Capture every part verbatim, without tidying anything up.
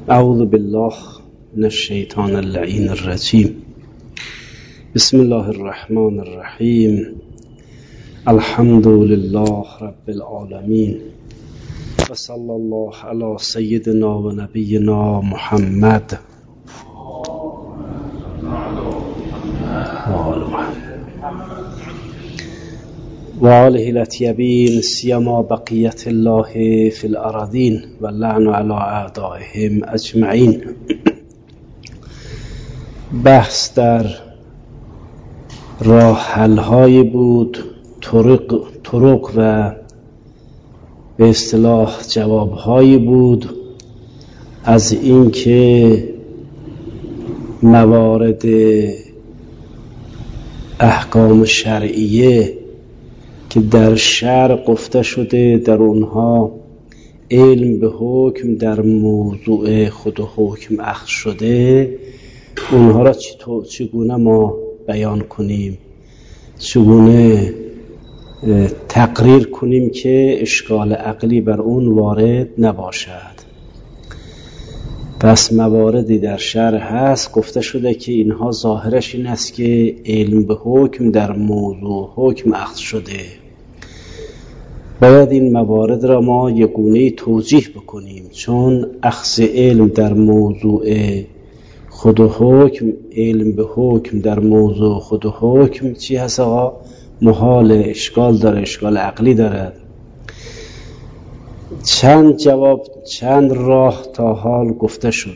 اعوذ بالله من الشیطان اللعین الرجیم. بسم الله الرحمن الرحیم. الحمد لله رب العالمین و صلی الله علی سیدنا و نبینا محمد و آله الاطیبین سیما بقیت الله فی الارضین و لعن علی اعدائهم اجمعین. بحث در راه حل های بود، طرق, طرق و به اصطلاح جواب هایی بود از اینکه موارد احکام شرعیه که در شرع گفته شده در اونها علم به حکم در موضوع خود حکم اخذ شده، اونها را چگونه ما بیان کنیم، چگونه تقریر کنیم که اشکال عقلی بر اون وارد نباشد. پس مواردی در شرع هست گفته شده که اینها ظاهرش این است که علم به حکم در موضوع حکم اخذ شده. باید این موارد را ما یگونه‌ای توجیه بکنیم، چون اخذ علم در موضوع خود حکم، علم به حکم در موضوع خود حکم چی هست آقا؟ محال، اشکال داره، اشکال عقلی دارد. چند جواب، چند راه تا حال گفته شد.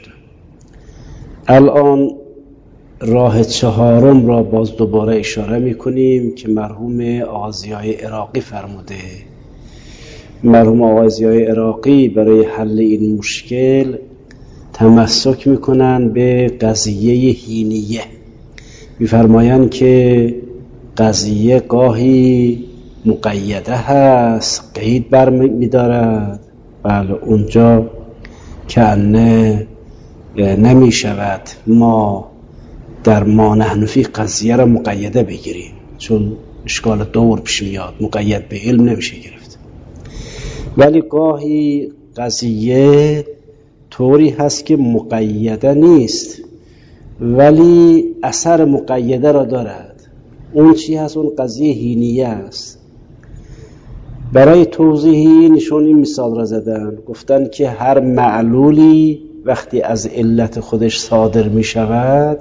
الان راه چهارم را باز دوباره اشاره میکنیم که مرحوم آقا ضیای عراقی فرموده. مرحوم آقا ضیای عراقی برای حل این مشکل تمسک میکنن به قضیه هینیه. میفرمایند که قضیه گاهی مقیده هست، قید بر میدارد. بله، اونجا کنه نمی شود ما در ما نحنفی قضیه را مقیده بگیریم، چون اشکال دور پیش میاد، مقید به علم نمیشه گرفت. ولی گاهی قضیه طوری هست که مقیده نیست ولی اثر مقیده را دارد. اون چی هست؟ اون قضیه هینیه است. برای توضیح اینشون این مثال را زدن، گفتن که هر معلولی وقتی از علت خودش صادر می شود،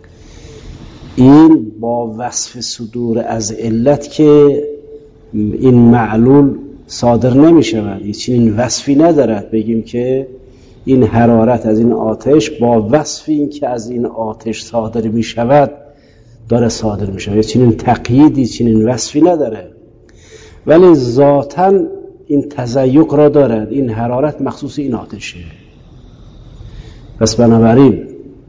این با وصف صدور از علت که این معلول صادر نمی شود، یه چنین وصفی ندارد بگیم که این حرارت از این آتش با وصف این که از این آتش صادر می شود داره صادر می شود، یه چنین تقییدی، چنین وصفی نداره، ولی ذاتاً این تزیق را دارد. این حرارت مخصوص این آتشه. پس بنابراین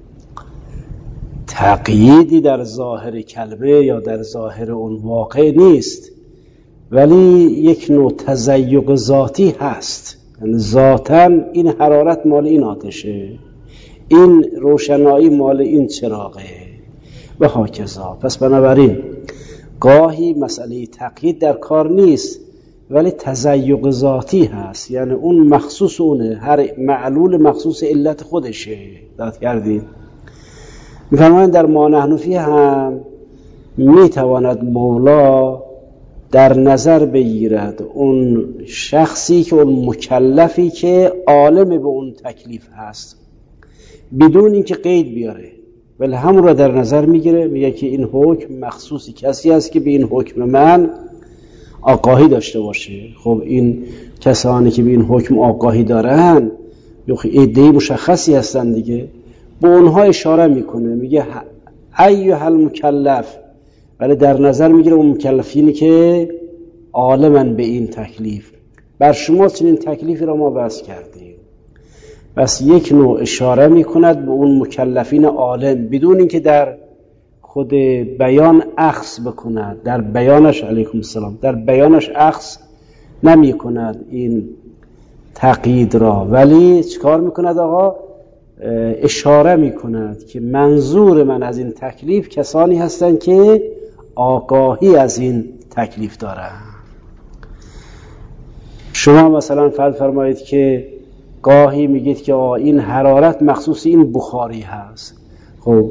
تقییدی در ظاهر کلمه یا در ظاهر اون واقع نیست، ولی یک نوع تزیق ذاتی هست. یعنی ذاتاً این حرارت مال این آتشه، این روشنایی مال این چراغه و هاکذا. پس بنابراین گاهی مسئله تقیید در کار نیست ولی تزیق ذاتی هست، یعنی اون مخصوص اونه، هر معلول مخصوص علت خودشه. دقت کردید؟ میفرمایند در ما نحنفی هم میتواند مولا در نظر بگیرد اون شخصی که اون مکلفی که عالم به اون تکلیف هست بدون اینکه قید بیاره، ولی همون را در نظر میگیره، میگه که این حکم مخصوصی کسی است که به این حکم من آگاهی داشته باشه. خب این کسانی که به این حکم آگاهی دارن عده‌ای مشخصی هستن دیگه، به اونها اشاره میکنه، میگه ایها المکلف، ولی در نظر میگیره اون مکلفینی که عالمن به این تکلیف. بر شما چنین تکلیفی را ما وضع کردیم. بس یک نوع اشاره میکند به اون مکلفین عالم بدون اینکه در خود بیان اخذ بکند، در بیانش علیکم السلام در بیانش اخذ نمی کند این تقیید را، ولی چیکار میکند آقا؟ اشاره میکند که منظور من از این تکلیف کسانی هستند که آگاهی از این تکلیف دارند. شما مثلا فرض فرمایید که گاهی میگید که این حرارت مخصوص این بخاری هست، خب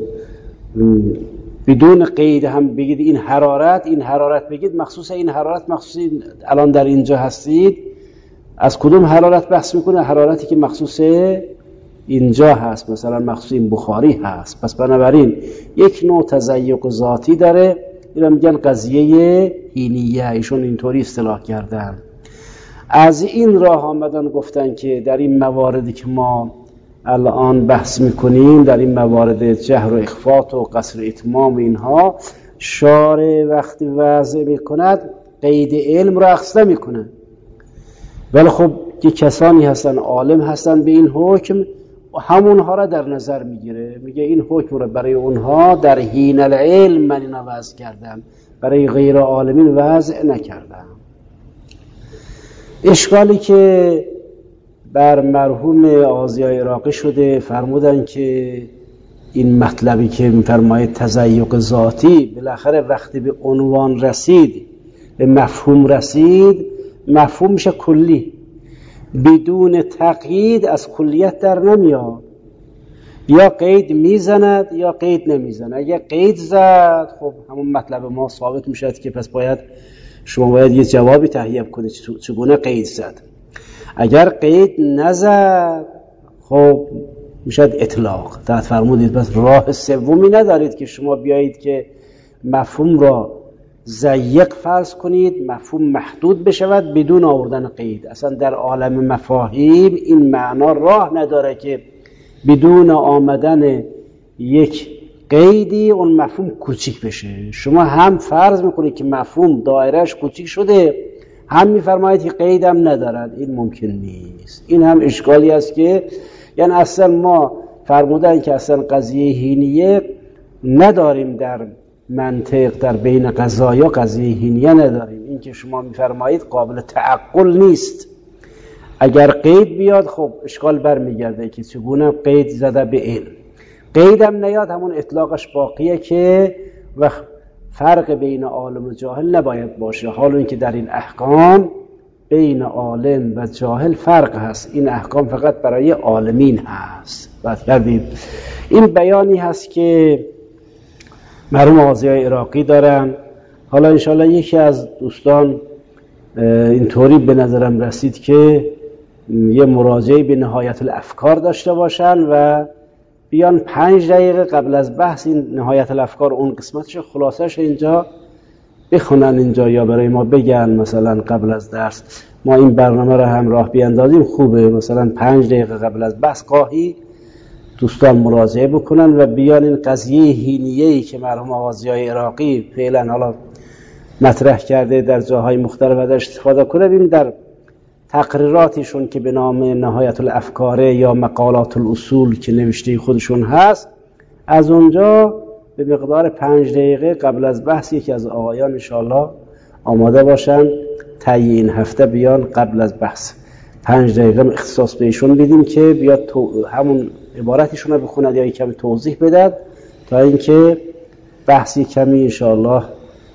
بدون قید هم بگید این حرارت، این حرارت بگید مخصوص این حرارت، مخصوص این الان در اینجا هستید، از کدوم حرارت بحث میکنه؟ حرارتی که مخصوص اینجا هست، مثلا مخصوص این بخاری هست. پس بنابراین یک نوع تزیق ذاتی داره، اینا میگن قضیه هینیه، ایشون اینطوری اصطلاح کردن. از این راه آمدن گفتن که در این مواردی که ما الان بحث میکنیم، در این موارد جهر و اخفات و قصر اتمام اینها، شارع وقتی وضع میکند قید علم را اخذ نمیکنه، ولی خب که کسانی هستن عالم هستن به این حکم، همونها را در نظر میگیره، میگه این حکم را برای اونها در حین العلم من اینا وضع کردم، برای غیر عالمین وضع نکردم. اشکالی که بر مرحوم آغازیای عراقی شده، فرمودن که این مطلبی که میفرماید تزیق ذاتی، بالاخره وقتی به عنوان رسید، به مفهوم رسید، مفهوم میشه کلی، بدون تقیید از کلیت در نمیاد، یا قید میزند یا قید نمیزند. اگه قید زد خب همون مطلب ما ثابت میشد که پس باید شما باید یه جوابی تهیه کنید چگونه قید زد. اگر قید نزد خب میشد اطلاق. تا فرمودید بس راه سومی ندارید که شما بیایید که مفهوم را ضیق فرض کنید، مفهوم محدود بشود بدون آوردن قید. اصلا در عالم مفاهیم این معنا راه نداره که بدون آمدن یک قیدی اون مفهوم کوچیک بشه. شما هم فرض میکنید که مفهوم دایرهش کوچیک شده، هم میفرمایید که قید هم ندارد. این ممکن نیست. این هم اشکالی است که یعنی اصلا ما فرمودن که اصلا قضیه هینیه نداریم در منطق، در بین قضایا قضیه هینیه نداریم. این که شما میفرمایید قابل تعقل نیست. اگر قید بیاد خب اشکال برمیگرده که چگونه قید زده به علم. قید هم نیاد همون اطلاقش باقیه که وقت فرق بین عالم و جاهل نباید باشه، حال اینکه در این احکام بین عالم و جاهل فرق هست. این احکام فقط برای عالمین هست. بعد کردید این بیانی هست که مرحوم آغازیای عراقی دارن. حالا انشاءالله یکی از دوستان اینطوری به نظرم رسید که یه مراجعه به نهایت الافکار داشته باشن و بیان پنج دقیقه قبل از بحث این نهایت الافکار اون قسمتش خلاصش اینجا بخونن اینجا، یا برای ما بگن مثلا قبل از درس ما این برنامه رو همراه بیاندازیم خوبه. مثلا پنج دقیقه قبل از بحث گاهی دوستان مراجعه بکنن و بیان این قضیه هینیه‌ای که مرحوم آغازیای عراقی فعلا حالا مطرح کرده در جاهای مختلف ازش استفاده کنه. ببین در تقریراتشون که به نام نهایت الافکار یا مقالات الاصول که نوشته خودشون هست، از اونجا به مقدار پنج دقیقه قبل از بحث یکی از آقایان انشاءالله آماده باشن طی این هفته بیان قبل از بحث پنج دقیقه اختصاص بهشون بدیم که بیاد تو همون عبارتشون رو بخوند یا کمی توضیح بدد تا اینکه بحثی کمی انشاءالله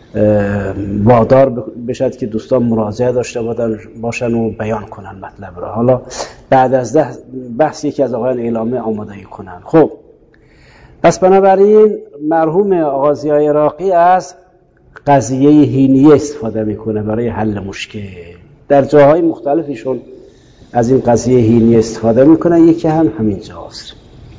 وادار بشد که دوستان مراجعه داشته باشن و بیان کنن مطلب را. حالا بعد از ده بحث یکی از آقایان اعلامه آمادگی کنن. خب پس بنابراین مرحوم آغازیای عراقی از قضیه هینیه استفاده میکنه برای حل مشکل. در جاهای مختلفشون از این قضیه هینیه استفاده میکنه، یکی هم همین جاست.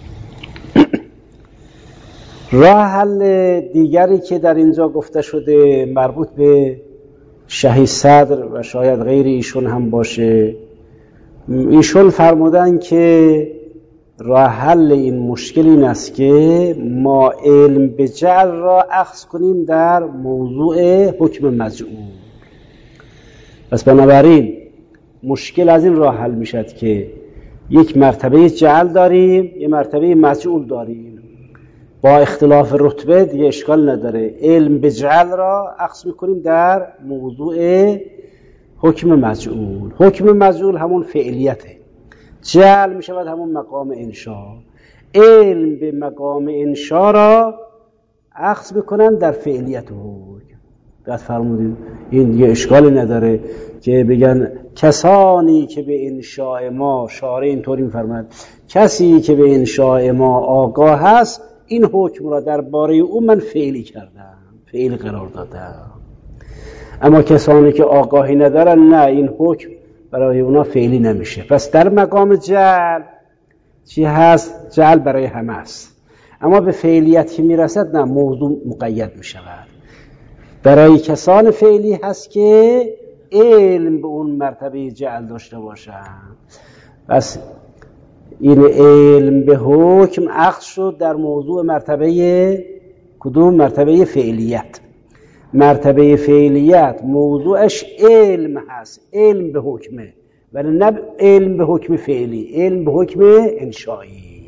راه حل دیگری که در اینجا گفته شده مربوط به شهید صدر و شاید غیر ایشون هم باشه. ایشون فرمودن که راه حل این مشکل این است که ما علم به جعل را اخذ کنیم در موضوع حکم مجعول. پس بنابراین مشکل از این راه حل میشد که یک مرتبه جعل داریم، یک مرتبه مجعول داریم. با اختلاف رتبه دیگه اشکال نداره، علم به جعل را اخذ میکنیم در موضوع حکم مجعول. حکم مجعول همون فعلیته، جعل میشود همون مقام انشا. علم به مقام انشا را اخذ میکنن در فعلیت حکم. دقت فرمودید. این دیگه اشکالی نداره که بگن کسانی که به انشاء ما، شارع اینطوری میفرماید کسی که به انشاء ما آگاه هست این حکم را درباره او من فعلی کردم، فعل قرار دادم. اما کسانی که آگاهی ندارن نه، این حکم برای اونا فعلی نمیشه. پس در مقام جعل چی هست؟ جعل برای همه است. اما به فعلیت که میرسد نه، موضوع مقید میشود. برای کسان فعلی هست که علم به اون مرتبه جعل داشته باشن. پس این علم به حکم اخذ شد در موضوع مرتبه کدوم؟ مرتبه فعلیت. مرتبه فعلیت موضوعش علم هست، علم به حکمه، ولی نه علم به حکم فعلی، علم به حکم انشایی.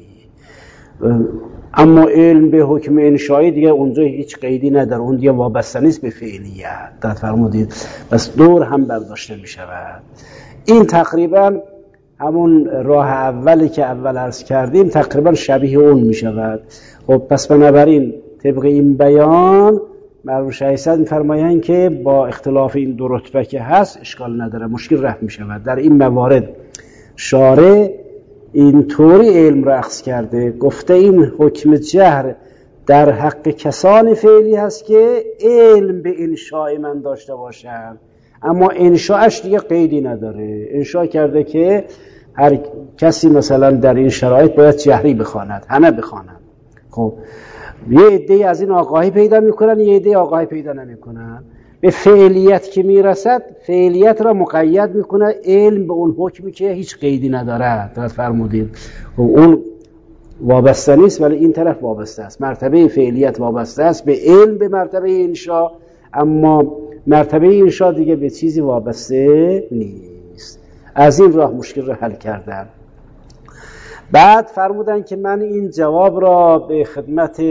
اما علم به حکم انشایی دیگه اونجا هیچ قیدی نداره، اون دیگه وابسته نیست به فعلیت. دقت فرمودید؟ پس دور هم برداشته می شود. این تقریبا همون راه اولی که اول عرض کردیم تقریبا شبیه اون می شود. خب پس بنابراین طبق این بیان مرحوم شیخ صدر می‌فرمایند که با اختلاف این دو رتبه که هست اشکال نداره، مشکل رفع می شود. در این موارد شارع اینطوری علم را اخذ کرده، گفته این حکم جهر در حق کسان فعلی هست که علم به انشاء من داشته باشن، اما انشاءش دیگه قیدی نداره. انشاء کرده که هر کسی مثلا در این شرایط باید جهری بخواند، همه بخوانند. خب یه عده از این آگاهی پیدا میکنن، یه عده آگاهی پیدا نمیکنن. به فعلیت که میرسد فعلیت را مقید میکنه علم به اون حکمی که هیچ قیدی نداره. دقت فرمودید؟ خب اون وابسته نیست ولی این طرف وابسته است. مرتبه فعلیت وابسته است به علم به مرتبه انشاء، اما مرتبه انشاء دیگه به چیزی وابسته نیست. از این راه مشکل را حل کردن. بعد فرمودن که من این جواب را به خدمت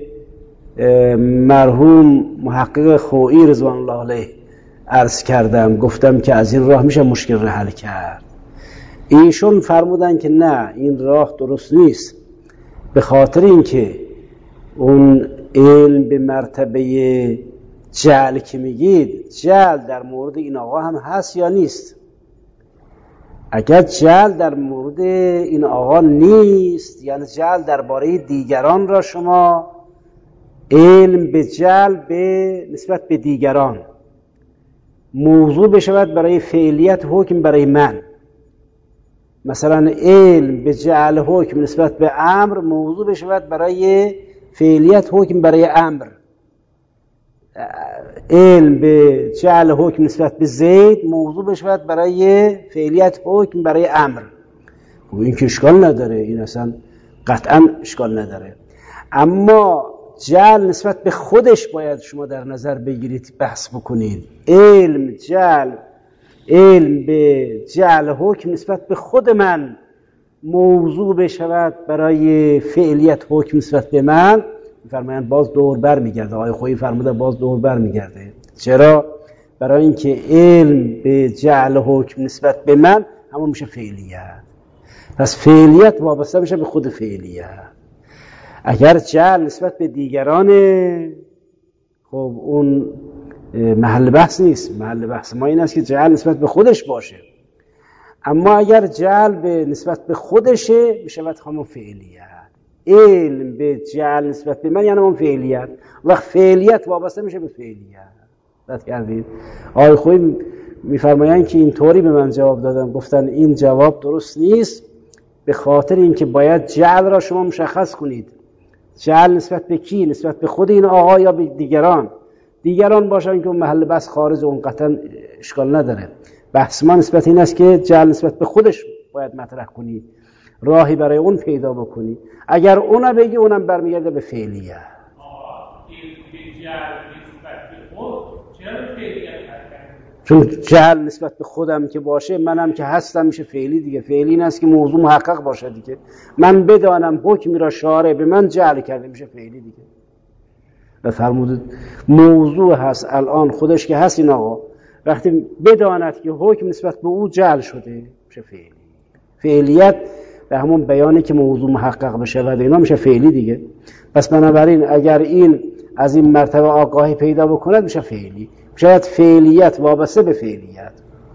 مرحوم محقق خویی رضوان الله علیه عرض کردم، گفتم که از این راه میشه مشکل را حل کرد. ایشون فرمودن که نه، این راه درست نیست، به خاطر اینکه اون علم به مرتبه جعل که میگید، جعل در مورد این آقا هم هست یا نیست؟ اگر جعل در مورد این آقا نیست، یعنی جعل درباره دیگران را شما علم به جعل به نسبت به دیگران موضوع بشود برای فعلیت حکم برای من، مثلا علم به جعل حکم نسبت به امر موضوع بشود برای فعلیت حکم برای امر، علم به جعل حکم نسبت به زید موضوع بشود برای فعلیت حکم برای امر. خب این که اشکال نداره، این اصلا قطعا اشکال نداره. اما جعل نسبت به خودش باید شما در نظر بگیرید، بحث بکنید. علم جعل علم به جعل حکم نسبت به خود من موضوع بشود برای فعلیت حکم نسبت به من، فرمایند باز دور بر میگرده. آقای خویی فرموده باز دور بر میگرده. چرا؟ برای اینکه علم به جعل حکم نسبت به من همون میشه فعلیت. پس فعلیت وابسته میشه به خود فعلیت. اگر جعل نسبت به دیگرانه، خب اون محل بحث نیست. محل بحث ما این است که جعل نسبت به خودش باشه. اما اگر جعل به نسبت به خودشه میشود همون فعلیت. علم به جعل نسبت به من یعنی همون فعلیت. وقت فعلیت وابسته میشه به فعلیت. دقت کردید؟ آقای خویی میفرمایند که اینطوری به من جواب دادن، گفتن این جواب درست نیست، به خاطر اینکه باید جعل را شما مشخص کنید. جعل نسبت به کی؟ نسبت به خود این آقا یا به دیگران؟ دیگران باشن که اون محل بحث خارج اون قطعا اشکال نداره. بحث ما نسبت این است که جعل نسبت به خودش باید مطرح کنی، راهی برای اون پیدا بکنی. اگر اونا بگی اونم برمیگرده به فعلیت. چون جعل نسبت به خودم که باشه، منم که هستم میشه فعلی دیگه. فعلی این است که موضوع محقق باشه دیگه. من بدانم حکمی را شارع به من جعل کرده میشه فعلی دیگه. و فرمودید موضوع هست الان خودش که هست این آقا، وقتی بداند که حکم نسبت به او جعل شده میشه فعلی. فعلیت به همون بیانی که موضوع محقق بشه و اینا میشه فعلی دیگه. پس بنابراین اگر این از این مرتبه آگاهی پیدا بکند میشه فعلی. شاید فعلیت وابسته به فعلیت.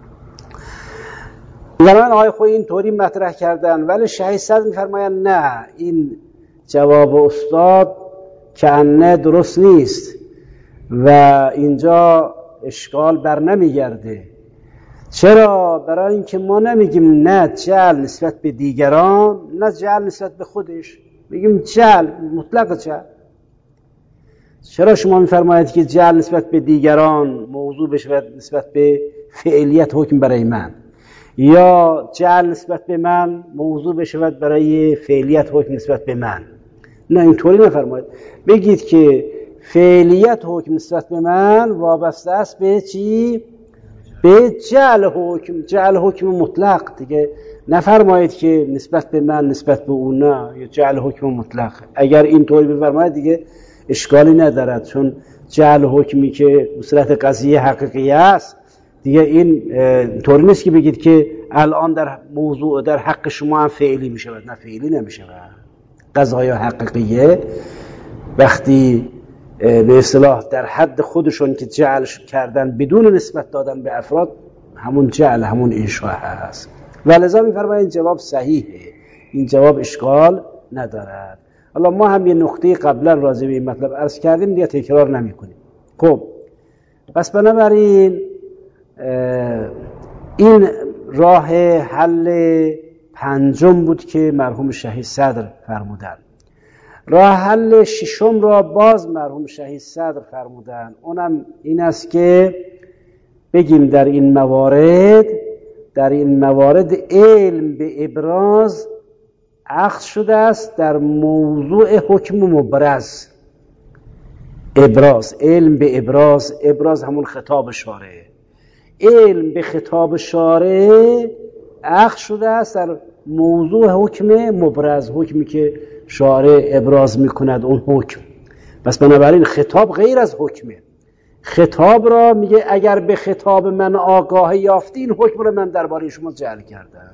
من آقای خویی اینطوری مطرح کردن، ولی شهید صدر میفرمایند نه، این جواب استاد کأنه درست نیست و اینجا اشکال بر نمیگرده. چرا؟ برای اینکه ما نمیگیم نه جعل نسبت به دیگران، نه جعل نسبت به خودش، میگیم جعل مطلق جعل. چرا شما میفرمایید که جعل نسبت به دیگران موضوع بشه نسبت به فعلیت حکم برای من، یا جعل نسبت به من موضوع بشه برای فعلیت حکم نسبت به من؟ نه، اینطوری نفرمایید. بگید که فعلیت حکم نسبت به من وابسته است به چی؟ به جعل حکم، جعل حکم مطلق دیگه. نفرمایید که نسبت به من نسبت به اون، نه، یا جعل حکم مطلق. اگر اینطوری بفرمایید دیگه اشکالی ندارد، چون جعل حکمی که به صورت قضیه حقیقی است دیگه این طوری نیست که بگید که الان در موضوع در حق شما هم فعلی می شود. نه، فعلی نمی شود. قضای حقیقیه وقتی به اصطلاح در حد خودشون که جعل کردن بدون نسبت دادن به افراد، همون جعل همون انشاء هست. ولذا می‌فرمایند این جواب صحیحه، این جواب اشکال ندارد. حالا ما هم یه نقطه قبلا راجع به این مطلب عرض کردیم، دیگه تکرار نمی‌کنیم. خب پس بنابراین این راه حل پنجم بود که مرحوم شهید صدر فرمودند. راه حل ششم را باز مرحوم شهید صدر فرمودند، اونم این است که بگیم در این موارد در این موارد علم به ابراز اخذ شده است در موضوع حکم مبرز. ابراز، علم به ابراز، ابراز همون خطاب شارع، علم به خطاب شارع اخذ شده است در موضوع حکم مبرز، حکمی که شارع ابراز میکند اون حکم. پس بنابراین خطاب غیر از حکمه. خطاب را میگه اگر به خطاب من آگاهی یافتی، این حکم را من درباره شما جعل کردم.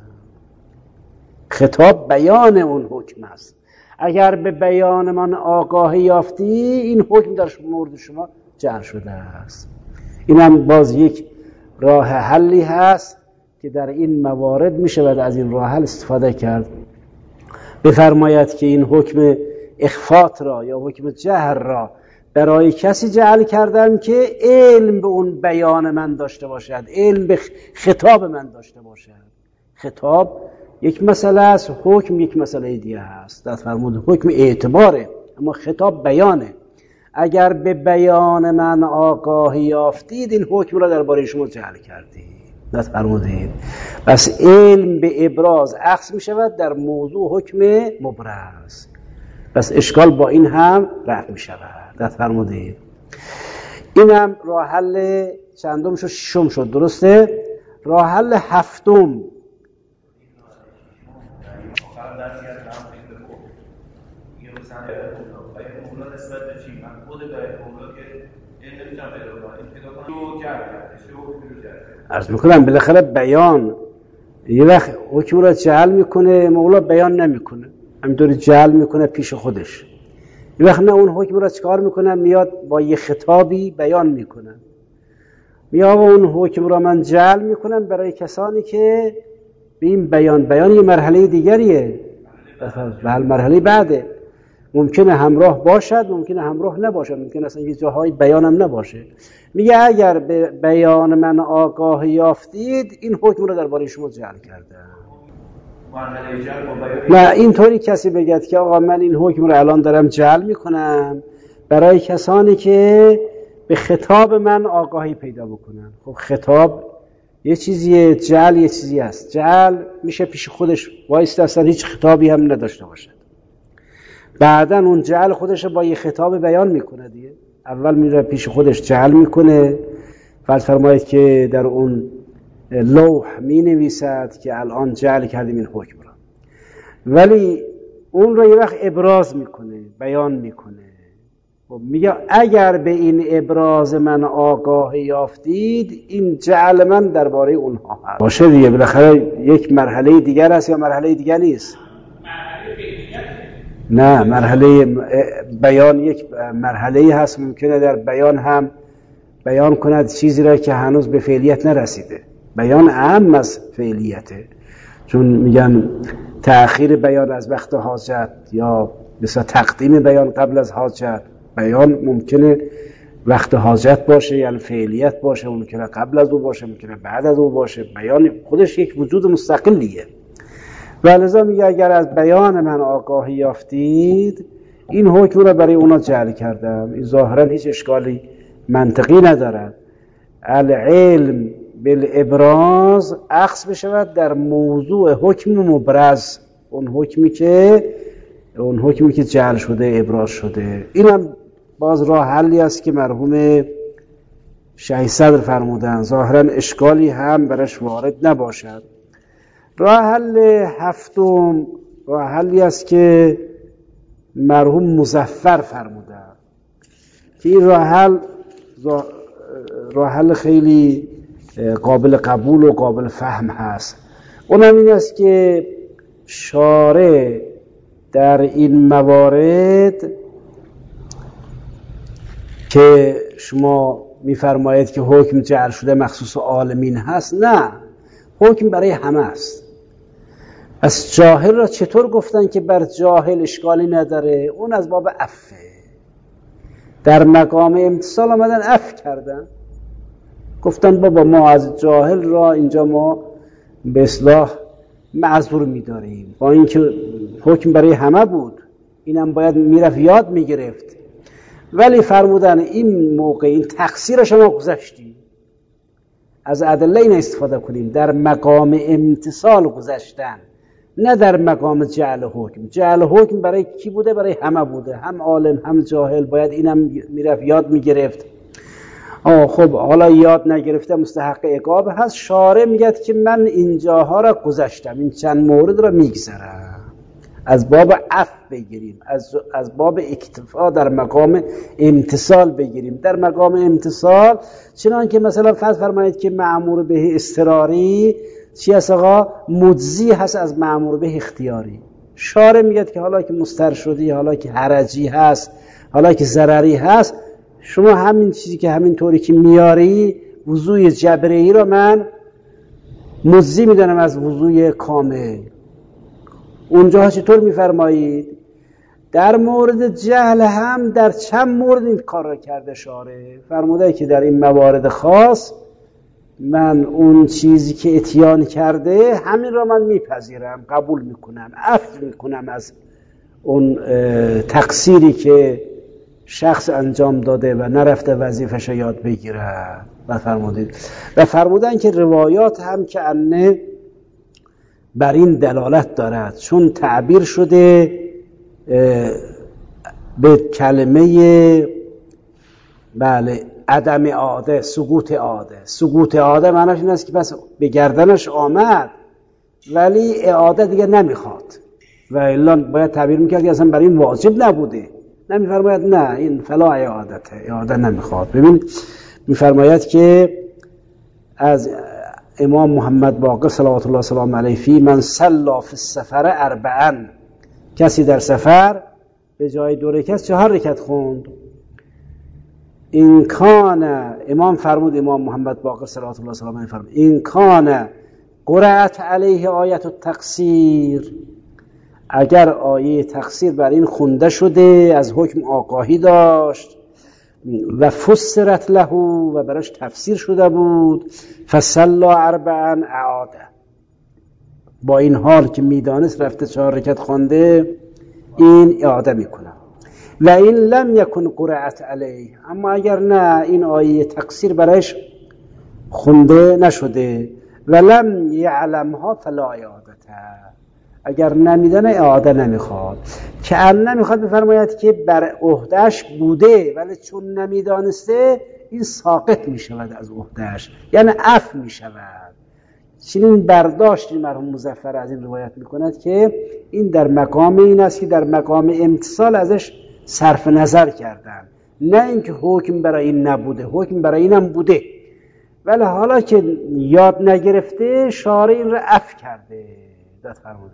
خطاب بیان اون حکم است. اگر به بیان من آگاهی یافتی، این حکم در مورد شما جعل شده است. این هم باز یک راه حلی هست که در این موارد میشه و از این راه حل استفاده کرد. بفرماید که این حکم اخفات را یا حکم جهر را برای کسی جعل کردم که علم به اون بیان من داشته باشد، علم به خطاب من داشته باشد. خطاب یک مسئله است، حکم یک مسئله دیگه است. در فرمود حکم اعتباره، اما خطاب بیانه. اگر به بیان من آگاهی یافتید، این حکم را درباره شما جعل کردید. در فرمودید بس علم به ابراز اخذ می شود در موضوع حکم مبرز. بس اشکال با این هم رفع می شود. در فرمودید این هم راه حل چندم شد؟ ششم شد، درسته؟ راه حل هفتم عرض میکنم بالاخره بیان یه وقت حکم را جعل میکنه، مولا بیان نمیکنه، همینطوری جعل میکنه پیش خودش. یه وقت نه، اون حکم را چکار میکنه؟ میاد با یه خطابی بیان میکنه. میاد اون حکم را من جعل میکنم برای کسانی که به این بیان بیان یه مرحله دیگریه، بله مرحله بعده. ممکنه همراه باشد، ممکنه همراه نباشد، ممکنه اصلا یه جاهای بیانم نباشه. میگه اگر به بیان من آگاهی یافتید، این حکم رو درباره شما جعل کردم. نه اینطوری کسی بگد که آقا من این حکم رو الان دارم جعل میکنم برای کسانی که به خطاب من آگاهی پیدا بکنن. خب خطاب یه چیزیه، جعل یه چیزی است. جعل میشه پیش خودش وایسته اصلا هیچ خطابی هم نداشته باشد، بعدن اون جعل خودش با یه خطاب بیان میکنه دیگه. اول میره پیش خودش جعل میکنه، فرض فرمایید که در اون لوح می نویسد که الان جعل کردیم این حکم را، ولی اون را یه وقت ابراز میکنه، بیان میکنه. خب میگه اگر به این ابراز من آگاهی یافتید، این جعل من درباره اونها هست. باشه دیگه، بالاخره یک مرحله دیگر است یا مرحله دیگر نیست؟ نه، مرحله بیان یک مرحله هست. ممکنه در بیان هم بیان کند چیزی را که هنوز به فعلیت نرسیده. بیان اهم از فعلیته، چون میگن تأخیر بیان از وقت حاجت یا مثلا تقدیم بیان قبل از حاجت. بیان ممکنه وقت حاجت باشه یعنی فعلیت باشه، ممکنه قبل از او باشه، ممکنه بعد از او باشه. بیان خودش یک وجود مستقلیه. و لذا میگه اگر از بیان من آگاهی یافتید، این حکم را برای اونا جعل کردم. این ظاهرا هیچ اشکالی منطقی ندارد. العلم بالابراز اخذ بشود در موضوع حکم مبرز، اون حکمی که اون حکمی که جعل شده، ابراز شده. اینم باز راه حلی است که مرحوم شیخ صدر فرمودن، ظاهرا اشکالی هم برش وارد نباشد. راه حل هفتم راه حلی است که مرحوم مظفر فرمودن که این راه حل راه حل خیلی قابل قبول و قابل فهم هست. اونم این است که شارع در این موارد که شما میفرمایید که حکم جعل شده مخصوص عالمین هست، نه، حکم برای همه است. از جاهل را چطور گفتن که بر جاهل اشکالی نداره؟ اون از باب عفه. در مقام امتصال آمدن عفو کردن، گفتن بابا ما از جاهل را اینجا ما به اصلاح معذور می‌داریم، با اینکه حکم برای همه بود، اینم باید میرفت یاد میگرفت. ولی فرمودن این موقع این تقصیر شما گذشتیم، از ادله این استفاده کنیم. در مقام امتصال گذشتن، نه در مقام جعل حکم. جعل حکم برای کی بوده؟ برای همه بوده، هم عالم هم جاهل. باید اینم میرفت یاد میگرفت. آه خب حالا یاد نگرفته مستحق عقاب هست. شارع میگه که من اینجاها را گذشتم، این چند مورد را میگذرم. از باب عفو بگیریم، از از باب اکتفا در مقام امتصال بگیریم. در مقام امتصال چنان که مثلا فرض فرمایید که مأمور به اضطراری چی هست آقا؟ مجزی هست از مأمور به اختیاری. شارع میگه که حالا که مستر شدی، حالا که حرجی هست، حالا که ضرری هست، شما همین چیزی که همین طوری که میاری وضوی جبری را من مجزی میدانم از وضوی کامل. اونجا چطور میفرمایید؟ در مورد جهل هم در چند مورد این کار را کرده شارع. فرموده که در این موارد خاص من اون چیزی که اتیان کرده همین را من میپذیرم، قبول میکنم، عفو میکنم از اون تقصیری که شخص انجام داده و نرفته وظیفه‌ش یاد بگیره. و فرمودید و فرمودن که روایات هم که انه بر این دلالت دارد، چون تعبیر شده به کلمه بله عدم عاده، سقوط عاده. سقوط عاده معناش این است که پس به گردنش آمد ولی اعاده دیگه نمیخواد، و الا باید تعبیر میکرد که اصلا برای این واجب نبوده. نمیفرماید نه این فلا اعادته، اعاده نمیخواد. ببین میفرماید که از امام محمد باقر صلوات الله سلام علیه فی من صلی فی السفر اربعا، کسی در سفر به جای دو رکعت چهار رکعت خوند. این کان، امام فرمود، امام محمد باقر صلوات الله سلام علیه فرمود این کان قرأت علیه آیت التقصیر، اگر آیه تقصیر بر این خونده شده، از حکم آگاهی داشت و فسرت له و براش تفسیر شده بود، فصلی اربعا اعاده، با این حال که میدانست رفته چهار رکعت خوانده، این اعاده میکنه. و این لم یکن قرأت علیه، اما اگر نه این آیه تقصیر برایش خونده نشده، و لم یعلمها فلا اعادته، اگر نمیدانه اعاده نمیخواد. که ان نمیخواد بفرماید که بر عهدهش بوده ولی چون نمیدانسته این ساقط میشود از عهدهش، یعنی عفو میشود. چنین برداشتی مرحوم مظفر از این روایت میکند که این در مقام این است که در مقام امتصال ازش صرف نظر کردن، نه اینکه حکم برای این نبوده، حکم برای اینم بوده ولی حالا که یاد نگرفته شارع این را عفو کرده. داد فرموده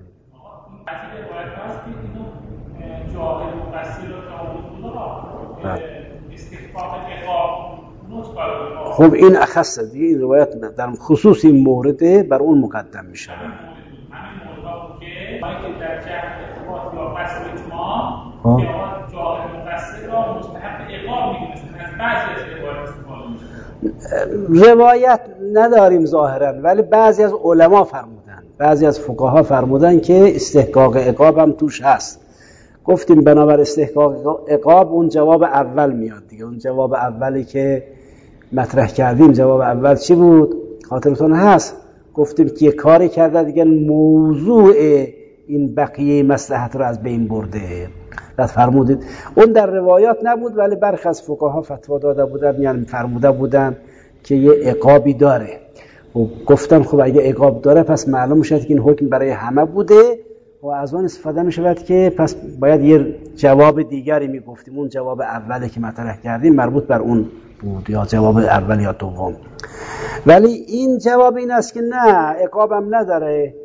جاهل مقصر را که آمود بوده را استحقاق اقاب نوت خب این اخصه دیگه، این روایت در خصوص این مورد بر اون مقدم می شود. روایت نداریم ظاهرا، ولی بعضی از علما فرمودن، بعضی از فقها فرمودن که استحقاق عقاب هم توش هست. گفتیم بنابر استحقاق عقاب اون جواب اول میاد دیگه. اون جواب اولی که مطرح کردیم، جواب اول چی بود؟ خاطرتون هست؟ گفتیم که یک کاری کرده دیگه موضوع این بقیه مصلحت رو از بین برده. بعد فرمودید اون در روایات نبود، ولی برخی از فقها فتوا داده بودن، یعنی فرموده بودن که یه عقابی داره. و گفتم خب اگه عقاب داره پس معلوم شد که این حکم برای همه بوده و از اون استفاده می شود که پس باید یه جواب دیگری می گفتیم. اون جواب اولی که مطرح کردیم مربوط بر اون بود، یا جواب اول یا دوم. ولی این جواب این است که نه، عقابم نداره.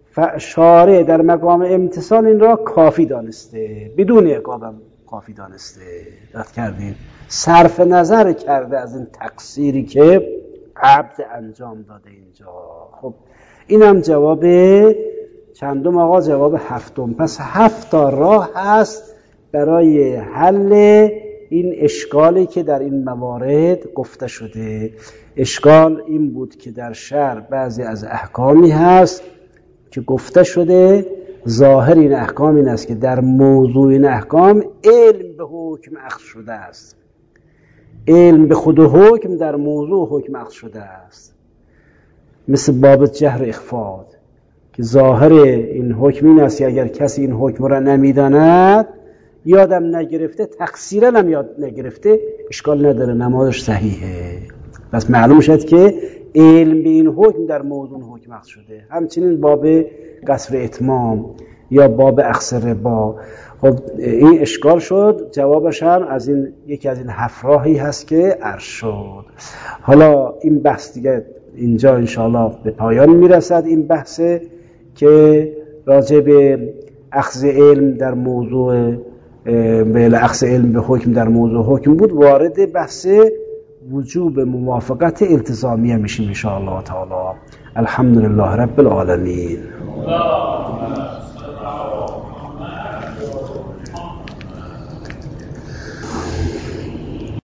شارع در مقام امتثال این را کافی دانسته، بدون عقابم کافی دانسته. دقت کردید؟ صرف نظر کرده از این تقصیری که عبد انجام داده اینجا. خب اینم جواب چندم آقا؟ جواب هفتم. پس هفت تا راه هست برای حل این اشکالی که در این موارد گفته شده. اشکال این بود که در شرع بعضی از احکامی هست که گفته شده ظاهر این احکام این است که در موضوع این احکام علم به حکم اخذ شده است. علم به خود حکم در موضوع حکم اخذ شده است. مثل باب جهر اخفاء که ظاهر این حکم این است که اگر کسی این حکم را نمیداند، یادم نگرفته، تقصیرا هم یاد نگرفته، اشکال نداره، نمازش صحیحه. پس معلوم شد که علم به این حکم در موضوع حکم اخذ شده. همچنین باب قصر اتمام یا باب اخذ ربا. خب این اشکال شد، جوابش هم از این یکی از این هفت راهی هست که عرض شد. حالا این بحث دیگه اینجا انشاءالله به پایان میرسد. این بحثه که راجع به اخذ علم در موضوع به اخذ علم به حکم در موضوع حکم بود، وارد بحث وجوب موافقت التزامیه میشیم ان شاء الله تعالی. الحمدلله رب العالمین.